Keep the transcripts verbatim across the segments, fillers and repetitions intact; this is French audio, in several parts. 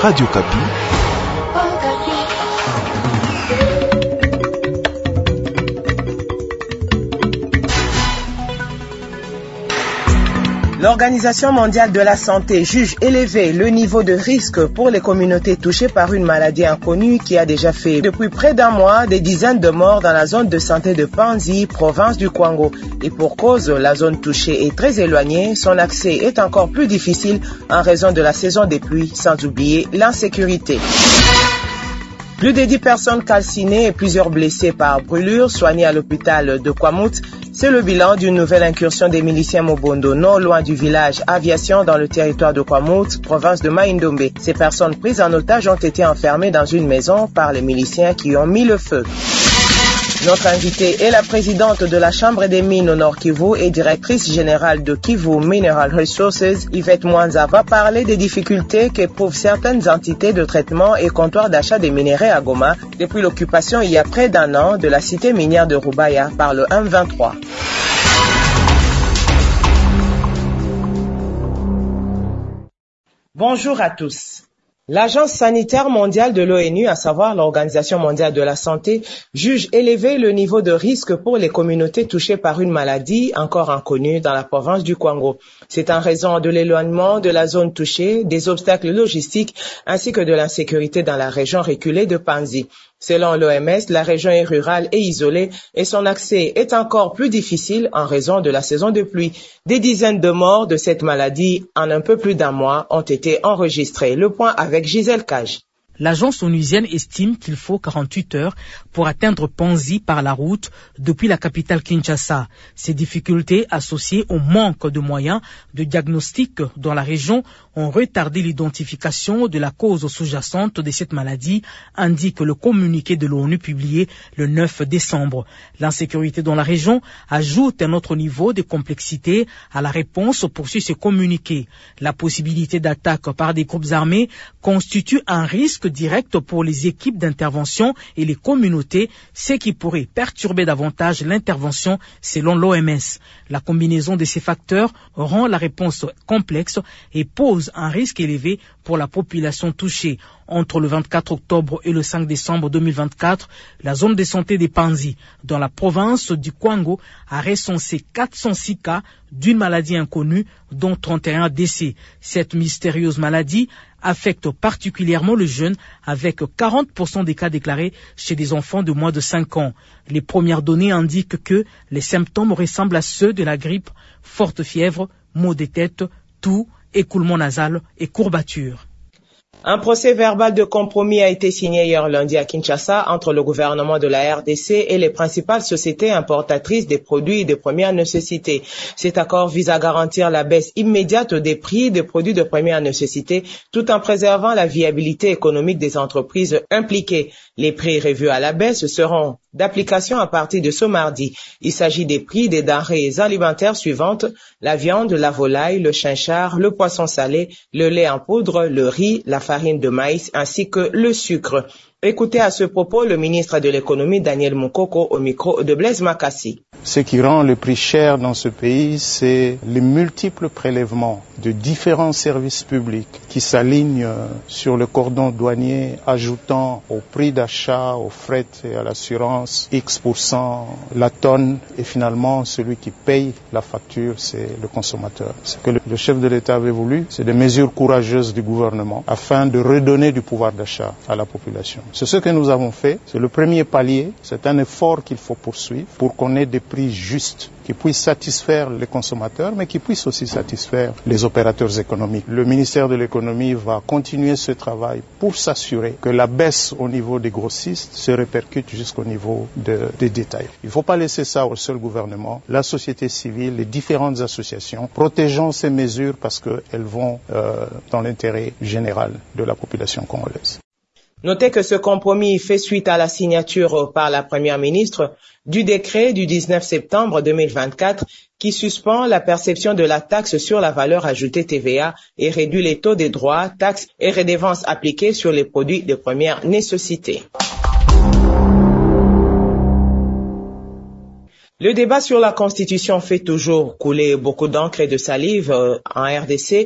Radio Kapi. L'Organisation mondiale de la santé juge élevé le niveau de risque pour les communautés touchées par une maladie inconnue qui a déjà fait depuis près d'un mois des dizaines de morts dans la zone de santé de Panzi, province du Kwango. Et pour cause, la zone touchée est très éloignée, son accès est encore plus difficile en raison de la saison des pluies, sans oublier l'insécurité. Plus de dix personnes calcinées et plusieurs blessés par brûlure soignées à l'hôpital de Kwamut. C'est le bilan d'une nouvelle incursion des miliciens Mobondo, non loin du village Aviation dans le territoire de Kwamut, province de Maïndombe. Ces personnes prises en otage ont été enfermées dans une maison par les miliciens qui ont mis le feu. Notre invitée est la présidente de la Chambre des mines au Nord Kivu et directrice générale de Kivu Mineral Resources. Yvette Mwanza va parler des difficultés qu'éprouvent certaines entités de traitement et comptoirs d'achat des minerais à Goma depuis l'occupation il y a près d'un an de la cité minière de Rubaya par le M vingt-trois. Bonjour à tous. L'Agence sanitaire mondiale de l'ONU, à savoir l'Organisation mondiale de la santé, juge élevé le niveau de risque pour les communautés touchées par une maladie encore inconnue dans la province du Kwango. C'est en raison de l'éloignement de la zone touchée, des obstacles logistiques ainsi que de l'insécurité dans la région reculée de Panzi. Selon l'O M S, la région est rurale et isolée et son accès est encore plus difficile en raison de la saison de pluie. Des dizaines de morts de cette maladie en un peu plus d'un mois ont été enregistrés. Le point avec Gisèle Cage. L'agence onusienne estime qu'il faut quarante-huit heures pour atteindre Panzi par la route depuis la capitale Kinshasa. Ces difficultés associées au manque de moyens de diagnostic dans la région ont retardé l'identification de la cause sous-jacente de cette maladie, indique le communiqué de l'ONU publié le neuf décembre. L'insécurité dans la région ajoute un autre niveau de complexité à la réponse, poursuit ce communiqué. La possibilité d'attaque par des groupes armés constitue un risque direct pour les équipes d'intervention et les communautés, ce qui pourrait perturber davantage l'intervention selon l'O M S. La combinaison de ces facteurs rend la réponse complexe et pose un risque élevé pour la population touchée. Entre le vingt-quatre octobre et le cinq décembre deux mille vingt-quatre, la zone de santé des Panzi, dans la province du Kwango, a recensé quatre cent six cas d'une maladie inconnue, dont trente et un décès. Cette mystérieuse maladie affecte particulièrement le jeune, avec quarante pour cent des cas déclarés chez des enfants de moins de cinq ans. Les premières données indiquent que les symptômes ressemblent à ceux de la grippe, forte fièvre, maux de tête, toux, écoulement nasal et courbatures. Un procès verbal de compromis a été signé hier lundi à Kinshasa entre le gouvernement de la R D C et les principales sociétés importatrices des produits de première nécessité. Cet accord vise à garantir la baisse immédiate des prix des produits de première nécessité tout en préservant la viabilité économique des entreprises impliquées. Les prix revus à la baisse seront d'application à partir de ce mardi. Il s'agit des prix des denrées alimentaires suivantes: la viande, la volaille, le chinchard, le poisson salé, le lait en poudre, le riz, la farine de maïs ainsi que le sucre. Écoutez à ce propos le ministre de l'économie Daniel Mukoko au micro de Blaise Makassi. Ce qui rend le prix cher dans ce pays, c'est les multiples prélèvements de différents services publics qui s'alignent sur le cordon douanier, ajoutant au prix d'achat, aux frais et à l'assurance X pour cent la tonne, et finalement celui qui paye la facture, c'est le consommateur. Ce que le chef de l'État avait voulu, c'est des mesures courageuses du gouvernement afin de redonner du pouvoir d'achat à la population. C'est ce que nous avons fait, c'est le premier palier, c'est un effort qu'il faut poursuivre pour qu'on ait des prix justes qui puissent satisfaire les consommateurs, mais qui puissent aussi satisfaire les opérateurs économiques. Le ministère de l'économie va continuer ce travail pour s'assurer que la baisse au niveau des grossistes se répercute jusqu'au niveau de, des détails. Il ne faut pas laisser ça au seul gouvernement, la société civile, les différentes associations. Protégeons ces mesures parce qu'elles vont euh, dans l'intérêt général de la population congolaise. Notez que ce compromis fait suite à la signature par la première ministre du décret du dix-neuf septembre deux mille vingt-quatre qui suspend la perception de la taxe sur la valeur ajoutée T V A et réduit les taux des droits, taxes et redevances appliqués sur les produits de première nécessité. Le débat sur la Constitution fait toujours couler beaucoup d'encre et de salive en R D C.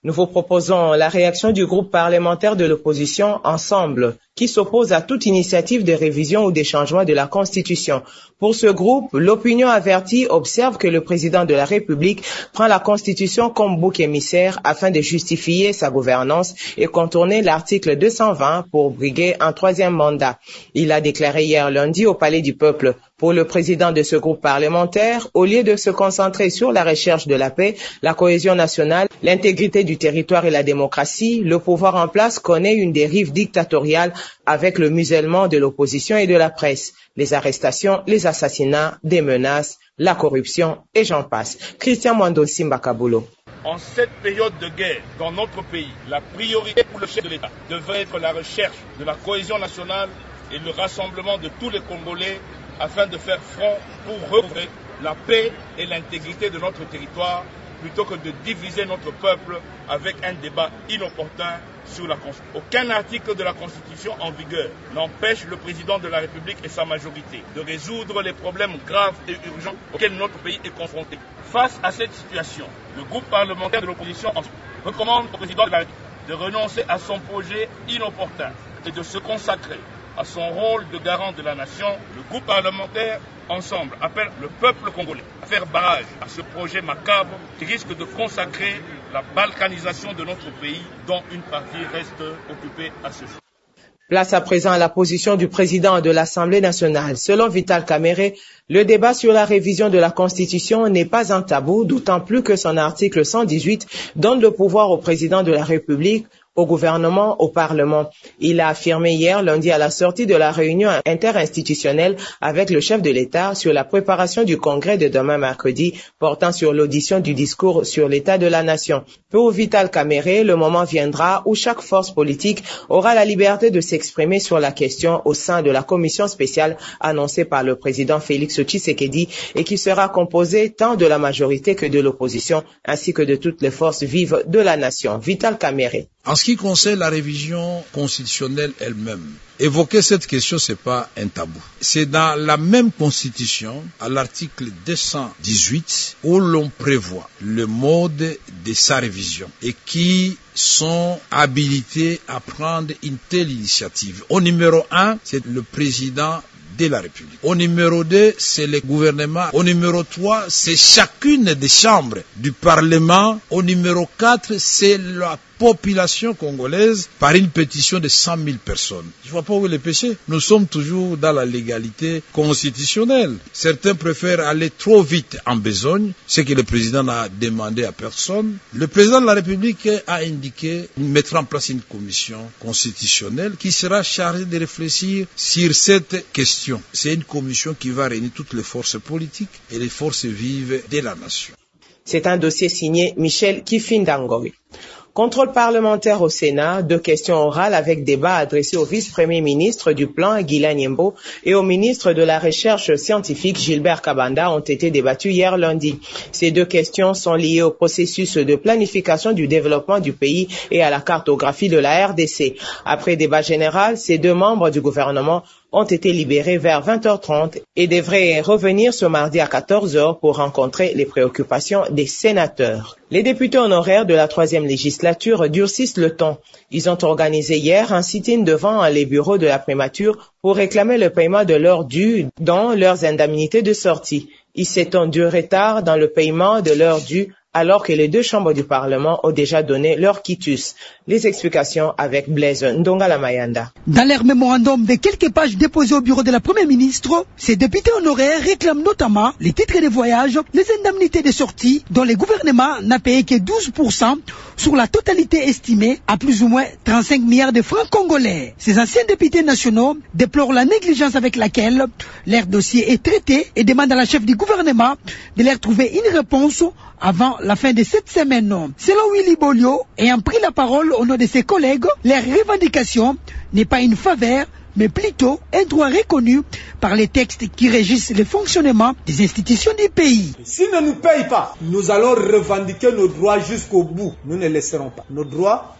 Nous vous proposons la réaction du groupe parlementaire de l'opposition Ensemble, qui s'oppose à toute initiative de révision ou de changement de la Constitution. Pour ce groupe, l'opinion avertie observe que le président de la République prend la Constitution comme bouc émissaire afin de justifier sa gouvernance et contourner l'article deux cent vingt pour briguer un troisième mandat. Il a déclaré hier lundi au Palais du Peuple. Pour le président de ce groupe parlementaire, au lieu de se concentrer sur la recherche de la paix, la cohésion nationale, l'intégrité du territoire et la démocratie, le pouvoir en place connaît une dérive dictatoriale avec le musellement de l'opposition et de la presse, les arrestations, les assassinats, des menaces, la corruption et j'en passe. Christian Mwando Simba Kabulo. En cette période de guerre dans notre pays, la priorité pour le chef de l'État devrait être la recherche de la cohésion nationale et le rassemblement de tous les Congolais afin de faire front pour recouvrer la paix et l'intégrité de notre territoire plutôt que de diviser notre peuple avec un débat inopportun sur la Constitution. Aucun article de la Constitution en vigueur n'empêche le président de la République et sa majorité de résoudre les problèmes graves et urgents auxquels notre pays est confronté. Face à cette situation, le groupe parlementaire de l'opposition recommande au président de la République de renoncer à son projet inopportun et de se consacrer à son rôle de garant de la nation. Le groupe parlementaire Ensemble appelle le peuple congolais à faire barrage à ce projet macabre qui risque de consacrer la balkanisation de notre pays dont une partie reste occupée à ce jour. Place à présent à la position du président de l'Assemblée nationale. Selon Vital Kamerhe, le débat sur la révision de la Constitution n'est pas un tabou, d'autant plus que son article cent dix-huit donne le pouvoir au président de la République, au gouvernement, au Parlement. Il a affirmé hier lundi à la sortie de la réunion interinstitutionnelle avec le chef de l'État sur la préparation du congrès de demain mercredi portant sur l'audition du discours sur l'état de la nation. Pour Vital Kamerhe, le moment viendra où chaque force politique aura la liberté de s'exprimer sur la question au sein de la commission spéciale annoncée par le président Félix Tshisekedi et qui sera composée tant de la majorité que de l'opposition ainsi que de toutes les forces vives de la nation. Vital Kamerhe. En ce qui concerne la révision constitutionnelle elle-même, évoquer cette question, c'est pas un tabou. C'est dans la même constitution, à l'article deux cent dix-huit, où l'on prévoit le mode de sa révision et qui sont habilités à prendre une telle initiative. Au numéro un, c'est le président de la République. Au numéro deux, c'est le gouvernement. Au numéro trois, c'est chacune des chambres du Parlement. Au numéro quatre, c'est la population congolaise par une pétition de cent mille personnes. Je ne vois pas où est le péché. Nous sommes toujours dans la légalité constitutionnelle. Certains préfèrent aller trop vite en besogne, ce que le président n'a demandé à personne. Le président de la République a indiqué mettre en place une commission constitutionnelle qui sera chargée de réfléchir sur cette question. C'est une commission qui va réunir toutes les forces politiques et les forces vives de la nation. C'est un dossier signé Michel Kifindangori. Contrôle parlementaire au Sénat, deux questions orales avec débat adressées au vice-premier ministre du Plan, Guilain Nyembo, et au ministre de la Recherche scientifique, Gilbert Kabanda, ont été débattues hier lundi. Ces deux questions sont liées au processus de planification du développement du pays et à la cartographie de la R D C. Après débat général, ces deux membres du gouvernement ont été libérés vers vingt heures trente et devraient revenir ce mardi à quatorze heures pour rencontrer les préoccupations des sénateurs. Les députés honoraires de la troisième législature durcissent le ton. Ils ont organisé hier un sit-in devant les bureaux de la primature pour réclamer le paiement de leurs dus dans leurs indemnités de sortie. Ils s'étonnent du retard dans le paiement de leurs dus alors que les deux chambres du Parlement ont déjà donné leur quitus. Les explications avec Blaise Ndongala Mayanda. Dans leur mémorandum de quelques pages déposées au bureau de la Première ministre, ces députés honoraires réclament notamment les titres de voyage, les indemnités de sortie, dont le gouvernement n'a payé que douze pour cent sur la totalité estimée à plus ou moins trente-cinq milliards de francs congolais. Ces anciens députés nationaux déplorent la négligence avec laquelle leur dossier est traité et demandent à la chef du gouvernement de leur trouver une réponse avant la fin de cette semaine. Selon Willy Bolio, ayant pris la parole au nom de ses collègues, leur revendication n'est pas une faveur, mais plutôt un droit reconnu par les textes qui régissent le fonctionnement des institutions du pays. S'ils ne nous payent pas, nous allons revendiquer nos droits jusqu'au bout. Nous ne laisserons pas. Nos droits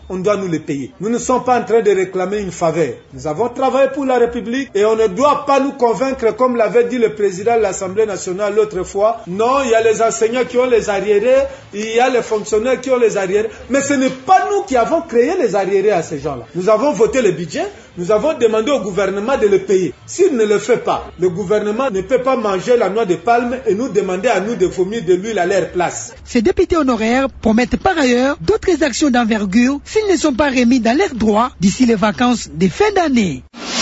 on doit nous les payer. Nous ne sommes pas en train de réclamer une faveur. Nous avons travaillé pour la République et on ne doit pas nous convaincre, comme l'avait dit le président de l'Assemblée nationale l'autre fois. Non, il y a les enseignants qui ont les arriérés, il y a les fonctionnaires qui ont les arriérés. Mais ce n'est pas nous qui avons créé les arriérés à ces gens-là. Nous avons voté le budget, nous avons demandé au gouvernement de le payer. S'il ne le fait pas, le gouvernement ne peut pas manger la noix de palme et nous demander à nous de vomir de l'huile à leur place. Ces députés honoraires promettent par ailleurs d'autres actions d'envergure s'ils ne sont pas remis dans leurs droits d'ici les vacances de fin d'année.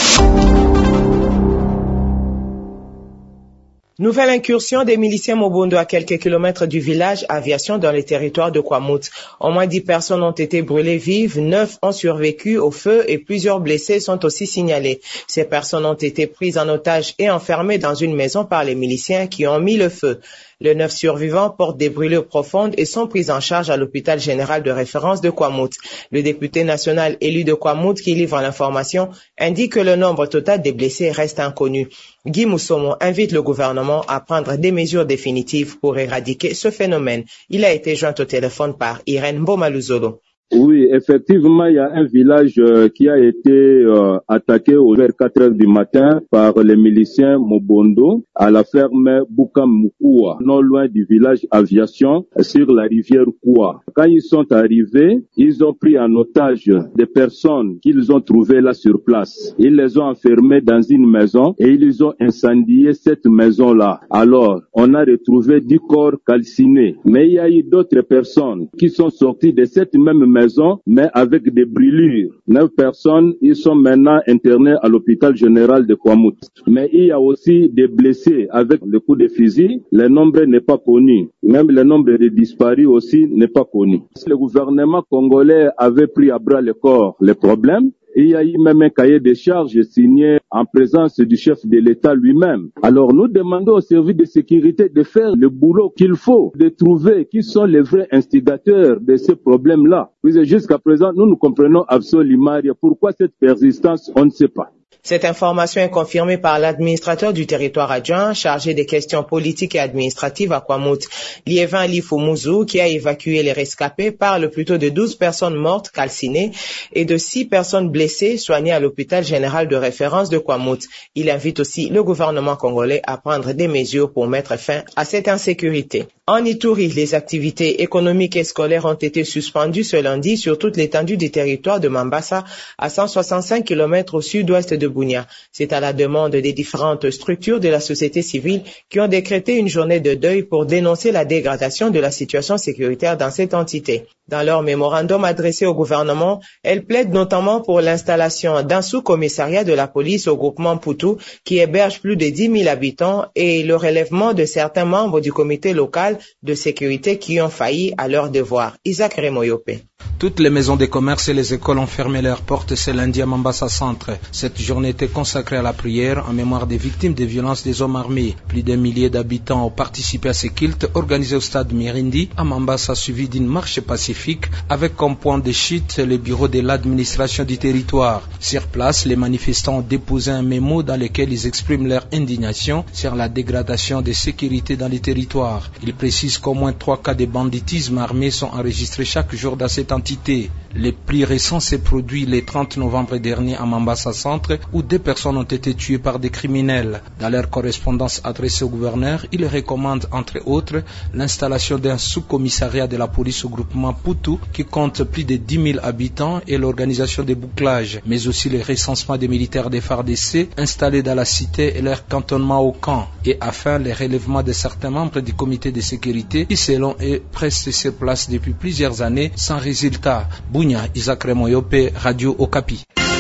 Nouvelle incursion des miliciens Mobondo à quelques kilomètres du village Aviation dans les territoires de Kwamouth. Au moins dix personnes ont été brûlées vives, neuf ont survécu au feu et plusieurs blessés sont aussi signalés. Ces personnes ont été prises en otage et enfermées dans une maison par les miliciens qui ont mis le feu. Les neuf survivants portent des brûlures profondes et sont pris en charge à l'hôpital général de référence de Kwamouth. Le député national élu de Kwamouth qui livre l'information indique que le nombre total des blessés reste inconnu. Guy Moussomo invite le gouvernement à prendre des mesures définitives pour éradiquer ce phénomène. Il a été joint au téléphone par Irène Bomaluzolo. Oui, effectivement, il y a un village euh, qui a été euh, attaqué vers quatre heures du matin par les miliciens Mobondo à la ferme Bukamukua, non loin du village Aviation, sur la rivière Koua. Quand ils sont arrivés, ils ont pris en otage des personnes qu'ils ont trouvées là sur place. Ils les ont enfermées dans une maison et ils ont incendié cette maison-là. Alors, on a retrouvé dix corps calcinés. Mais il y a eu d'autres personnes qui sont sorties de cette même maison maison, mais avec des brûlures. Neuf personnes, ils sont maintenant internés à l'hôpital général de Kwamouth. Mais il y a aussi des blessés avec le coup de fusil. Le nombre n'est pas connu. Même le nombre de disparus aussi n'est pas connu. Le gouvernement congolais avait pris à bras le corps les problèmes. Il y a eu même un cahier de charges signé en présence du chef de l'État lui-même. Alors nous demandons au service de sécurité de faire le boulot qu'il faut, de trouver qui sont les vrais instigateurs de ces problèmes-là. Jusqu'à présent, nous ne comprenons absolument rien. Pourquoi cette persistance, on ne sait pas. Cette information est confirmée par l'administrateur du territoire adjoint chargé des questions politiques et administratives à Kwamouth. Liévin Lifumuzu, qui a évacué les rescapés, parle plutôt de douze personnes mortes calcinées et de six personnes blessées soignées à l'hôpital général de référence de Kwamouth. Il invite aussi le gouvernement congolais à prendre des mesures pour mettre fin à cette insécurité. En Ituri, les activités économiques et scolaires ont été suspendues ce lundi sur toute l'étendue du territoire de Mambasa, à cent soixante-cinq kilomètres au sud-ouest de Bunia. C'est à la demande des différentes structures de la société civile qui ont décrété une journée de deuil pour dénoncer la dégradation de la situation sécuritaire dans cette entité. Dans leur mémorandum adressé au gouvernement, elles plaident notamment pour l'installation d'un sous-commissariat de la police au groupement Poutou qui héberge plus de dix mille habitants et le relèvement de certains membres du comité local de sécurité qui ont failli à leurs devoirs. Isaac Remoyope. Toutes les maisons de commerce et les écoles ont fermé leurs portes ce lundi à Mambasa Centre. Cette journée était consacrée à la prière en mémoire des victimes des violences des hommes armés. Plus d'un millier d'habitants ont participé à ce culte organisé au stade Mirindi à Mambasa, suivi d'une marche pacifique avec comme point de chute le bureau de l'administration du territoire. Sur place, les manifestants ont déposé un mémo dans lequel ils expriment leur indignation sur la dégradation de sécurité dans les territoires. Ils précisent qu'au moins trois cas de banditisme armé sont enregistrés chaque jour dans cette entité. Le plus récent s'est produit le trente novembre dernier à Mambasa Centre où deux personnes ont été tuées par des criminels. Dans leur correspondance adressée au gouverneur, ils recommandent entre autres l'installation d'un sous-commissariat de la police au groupement Poutou qui compte plus de dix mille habitants et l'organisation des bouclages, mais aussi le recensement des militaires des F A R D C installés dans la cité et leur cantonnement au camp, et enfin le relèvement de certains membres du comité de sécurité qui selon eux restent sur place depuis plusieurs années sans résultat. Bunia, Isaac Remoyope, Radio Okapi.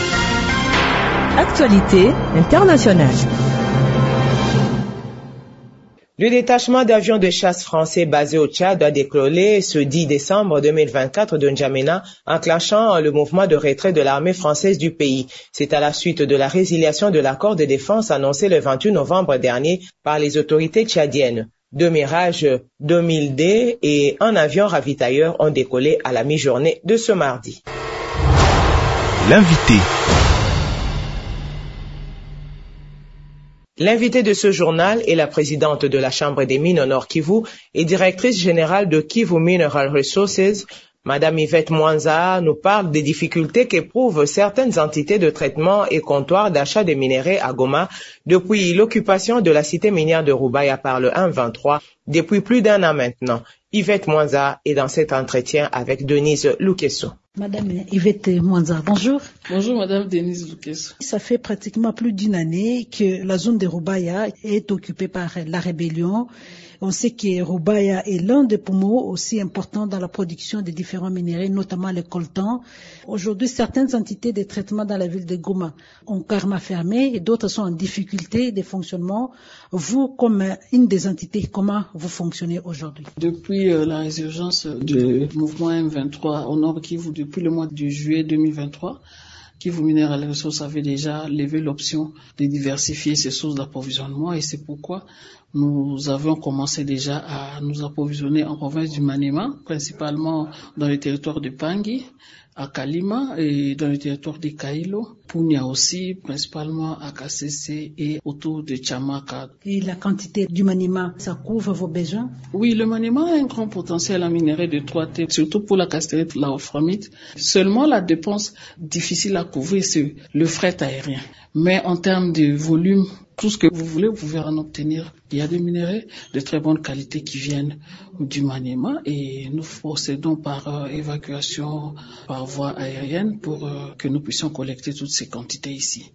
Actualité internationale. Le détachement d'avions de chasse français basé au Tchad a décollé ce dix décembre deux mille vingt-quatre de N'Djamena, enclenchant le mouvement de retrait de l'armée française du pays. C'est à la suite de la résiliation de l'accord de défense annoncé le vingt-huit novembre dernier par les autorités tchadiennes. Deux Mirage deux mille D et un avion ravitailleur ont décollé à la mi-journée de ce mardi. L'invité. L'invitée de ce journal est la présidente de la Chambre des mines au Nord Kivu et directrice générale de Kivu Mineral Resources, Madame Yvette Mwanza nous parle des difficultés qu'éprouvent certaines entités de traitement et comptoirs d'achat des minéraux à Goma depuis l'occupation de la cité minière de Roubaïa par le M vingt-trois depuis plus d'un an maintenant. Yvette Mwanza est dans cet entretien avec Denise Lukeso. Madame Yvette Mwanza, bonjour. Bonjour Madame Denise Lukeso. Ça fait pratiquement plus d'une année que la zone de Roubaïa est occupée par la rébellion. On sait que Roubaïa est l'un des poumons aussi importants dans la production des différents minéraux, notamment le coltan. Aujourd'hui, certaines entités de traitement dans la ville de Goma ont carrément fermé et d'autres sont en difficulté de fonctionnement. Vous, comme une des entités, comment vous fonctionnez aujourd'hui? Depuis euh, la résurgence du mouvement M vingt-trois au Nord Kivu, depuis le mois de juillet deux mille vingt-trois, Kivu Mineral Resources avait déjà levé l'option de diversifier ses sources d'approvisionnement et c'est pourquoi nous avions commencé déjà à nous approvisionner en province du Maniema, principalement dans le territoire de Pangui, à Kalima et dans le territoire de Kailo, Punya aussi, principalement à K C C et autour de Chamaka. Et la quantité du Maniema, ça couvre vos besoins? Oui, le Maniema a un grand potentiel en minerai de trois T, surtout pour la castérite, la wolframite. Seulement la dépense difficile à couvrir, c'est le fret aérien. Mais en termes de volume, tout ce que vous voulez, vous pouvez en obtenir. Il y a des minéraux de très bonne qualité qui viennent du Maniema et nous procédons par euh, évacuation par voie aérienne pour euh, que nous puissions collecter toutes ces quantités ici.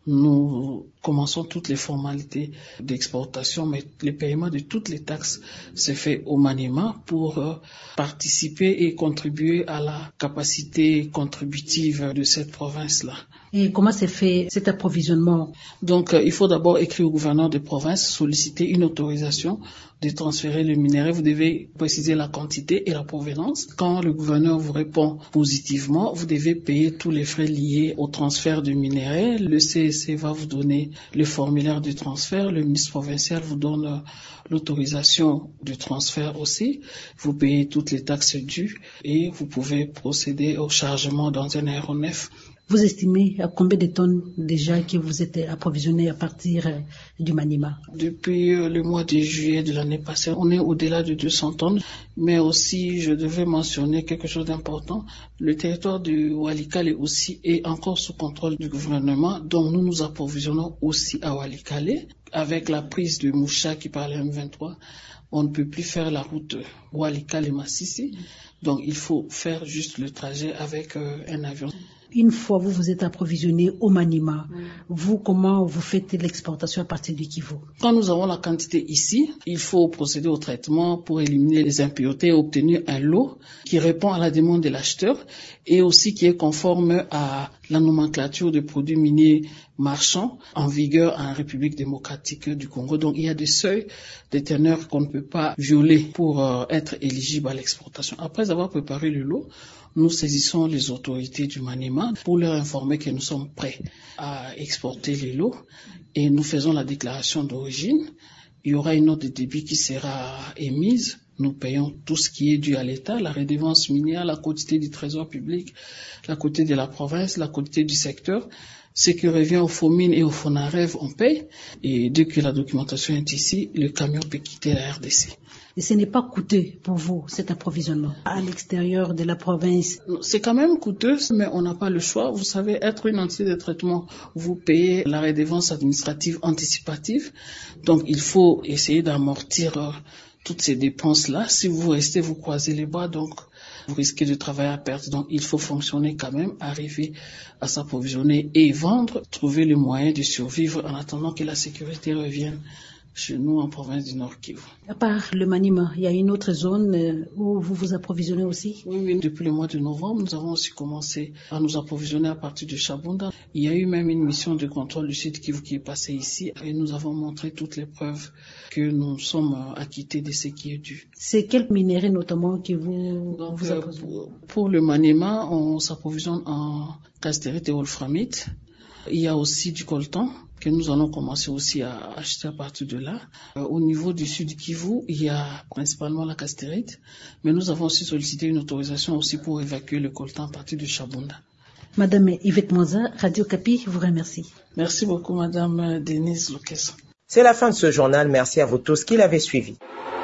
Nous commençons toutes les formalités d'exportation, mais le paiement de toutes les taxes se fait au Maniema pour euh, participer et contribuer à la capacité contributive de cette province-là. Et comment se fait cet approvisionnement? Donc, euh, il faut d'abord écrire au gouverneur de province, solliciter une autorisation de transférer le minerai. Vous devez préciser la quantité et la provenance. Quand le gouverneur vous répond positivement, vous devez payer tous les frais liés au transfert du minerai. Le C S C va vous donner le formulaire de transfert. Le ministre provincial vous donne l'autorisation de transfert aussi. Vous payez toutes les taxes dues et vous pouvez procéder au chargement dans un aéronef. Vous estimez à combien de tonnes déjà que vous êtes approvisionné à partir du Maniema? Depuis le mois de juillet de l'année passée, on est au-delà de deux cents tonnes. Mais aussi, je devais mentionner quelque chose d'important. Le territoire du Walikale aussi est encore sous contrôle du gouvernement. Donc nous nous approvisionnons aussi à Walikale. Avec la prise de Moucha qui parlait M vingt-trois, on ne peut plus faire la route Walikale-Massissi. Donc il faut faire juste le trajet avec euh, un avion. Une fois vous vous êtes approvisionné au Maniema, vous, comment vous faites l'exportation à partir du Kivu? Quand nous avons la quantité ici, il faut procéder au traitement pour éliminer les impuretés et obtenir un lot qui répond à la demande de l'acheteur et aussi qui est conforme à la nomenclature des produits miniers marchands en vigueur en République démocratique du Congo. Donc il y a des seuils, des teneurs qu'on ne peut pas violer pour euh, être éligible à l'exportation. Après avoir préparé le lot, nous saisissons les autorités du Maniema pour leur informer que nous sommes prêts à exporter les lots et nous faisons la déclaration d'origine. Il y aura une note de débit qui sera émise. Nous payons tout ce qui est dû à l'État, la redevance minière, la quotité du trésor public, la quotité de la province, la quotité du secteur. Ce qui revient au FOMIN et au FONAREV, on paye. Et dès que la documentation est ici, le camion peut quitter la R D C. Et ce n'est pas coûteux pour vous, cet approvisionnement à l'extérieur de la province? C'est quand même coûteux, mais on n'a pas le choix. Vous savez, être une entité de traitement, vous payez la redevance administrative anticipative. Donc, il faut essayer d'amortir euh, toutes ces dépenses-là. Si vous restez, vous croisez les bras, donc vous risquez de travailler à perte. Donc, il faut fonctionner quand même, arriver à s'approvisionner et vendre, trouver le moyen de survivre en attendant que la sécurité revienne chez nous en province du Nord Kivu. À part le Maniema, il y a une autre zone où vous vous approvisionnez aussi? Oui, oui. Depuis le mois de novembre, nous avons aussi commencé à nous approvisionner à partir de Chabunda. Il y a eu même une mission de contrôle du Sud Kivu qui est passée ici et nous avons montré toutes les preuves que nous sommes acquittés de ce qui est dû. C'est quel minerai notamment que vous, Donc, vous euh, pour, pour le Maniema, on s'approvisionne en castérite et wolframite. Il y a aussi du coltan que nous allons commencer aussi à acheter à partir de là. Euh, au niveau du Sud Kivu, il y a principalement la castérite, mais nous avons aussi sollicité une autorisation aussi pour évacuer le coltan à partir de Chabunda. Madame Yvette Mwanza, Radio Kapi vous remercie. Merci beaucoup Madame Denise Lukeso. C'est la fin de ce journal. Merci à vous tous qui l'avez suivi.